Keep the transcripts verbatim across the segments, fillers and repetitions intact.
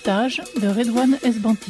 reportage de Redouane Esbanti.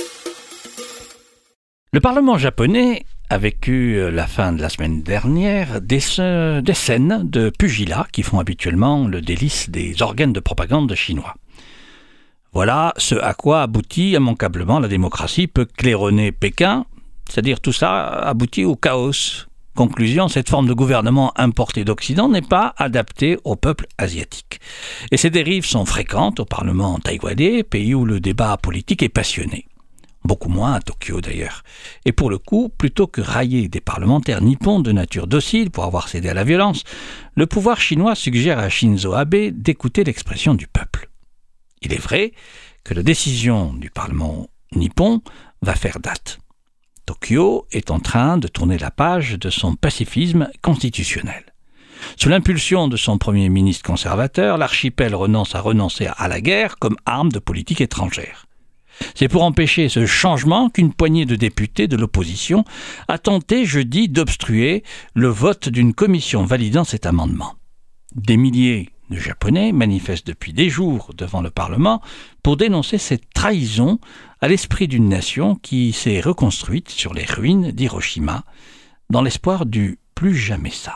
Le Parlement japonais a vécu la fin de la semaine dernière des, des scènes de pugilat qui font habituellement le délice des organes de propagande chinois. Voilà ce à quoi aboutit immanquablement la démocratie peut claironner Pékin, c'est-à-dire tout ça aboutit au chaos. Conclusion, cette forme de gouvernement importé d'Occident n'est pas adaptée au peuple asiatique. Et ces dérives sont fréquentes au Parlement taïwanais, pays où le débat politique est passionné. Beaucoup moins à Tokyo d'ailleurs. Et pour le coup, plutôt que railler des parlementaires nippons de nature docile pour avoir cédé à la violence, le pouvoir chinois suggère à Shinzo Abe d'écouter l'expression du peuple. Il est vrai que la décision du Parlement nippon va faire date. Tokyo est en train de tourner la page de son pacifisme constitutionnel. Sous l'impulsion de son premier ministre conservateur, l'archipel renonce à renoncer à la guerre comme arme de politique étrangère. C'est pour empêcher ce changement qu'une poignée de députés de l'opposition a tenté jeudi d'obstruer le vote d'une commission validant cet amendement. Des milliers de Japonais manifestent depuis des jours devant le Parlement pour dénoncer cette trahison à l'esprit d'une nation qui s'est reconstruite sur les ruines d'Hiroshima dans l'espoir du plus jamais ça.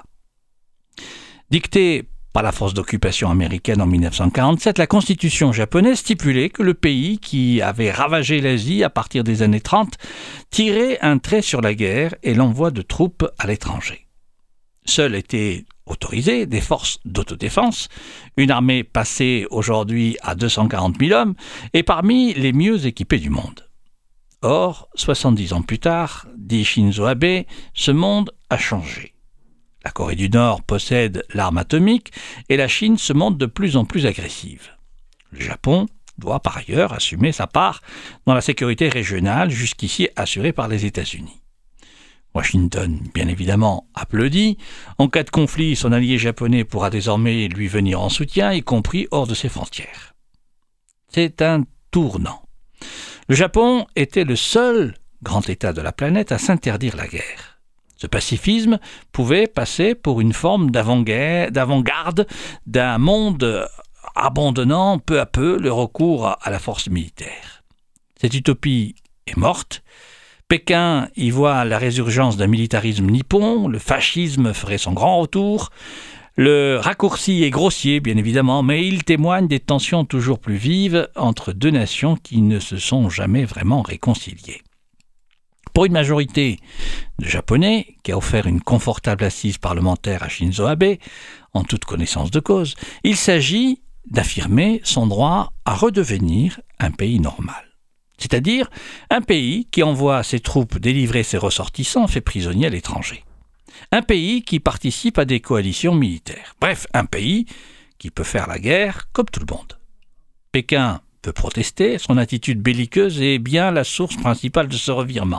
Dictée par la force d'occupation américaine en dix-neuf cent quarante-sept, la constitution japonaise stipulait que le pays qui avait ravagé l'Asie à partir des années trente tirait un trait sur la guerre et l'envoi de troupes à l'étranger. Seules étaient autorisées des forces d'autodéfense, une armée passée aujourd'hui à deux cent quarante mille hommes et parmi les mieux équipés du monde. Or, soixante-dix ans plus tard, dit Shinzo Abe, ce monde a changé. La Corée du Nord possède l'arme atomique et la Chine se montre de plus en plus agressive. Le Japon doit par ailleurs assumer sa part dans la sécurité régionale jusqu'ici assurée par les États-Unis. Washington, bien évidemment, applaudit. En cas de conflit, son allié japonais pourra désormais lui venir en soutien, y compris hors de ses frontières. C'est un tournant. Le Japon était le seul grand État de la planète à s'interdire la guerre. Ce pacifisme pouvait passer pour une forme d'avant-guerre, d'avant-garde d'un monde abandonnant peu à peu le recours à la force militaire. Cette utopie est morte. Pékin y voit la résurgence d'un militarisme nippon, le fascisme ferait son grand retour. Le raccourci est grossier, bien évidemment, mais il témoigne des tensions toujours plus vives entre deux nations qui ne se sont jamais vraiment réconciliées. Pour une majorité de Japonais, qui a offert une confortable assise parlementaire à Shinzo Abe, en toute connaissance de cause, il s'agit d'affirmer son droit à redevenir un pays normal. C'est-à-dire un pays qui envoie ses troupes délivrer ses ressortissants faits prisonniers à l'étranger. Un pays qui participe à des coalitions militaires. Bref, un pays qui peut faire la guerre comme tout le monde. Pékin peut protester, son attitude belliqueuse est bien la source principale de ce revirement.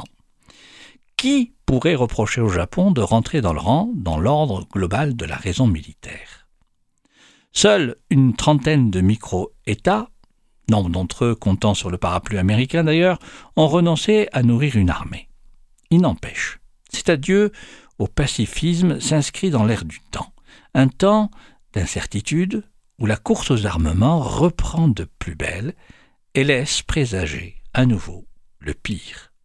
Qui pourrait reprocher au Japon de rentrer dans le rang, dans l'ordre global de la raison militaire ? Seule une trentaine de micro-États, nombre d'entre eux comptant sur le parapluie américain d'ailleurs, ont renoncé à nourrir une armée. Il n'empêche, cet adieu au pacifisme s'inscrit dans l'ère du temps, un temps d'incertitude où la course aux armements reprend de plus belle et laisse présager à nouveau le pire.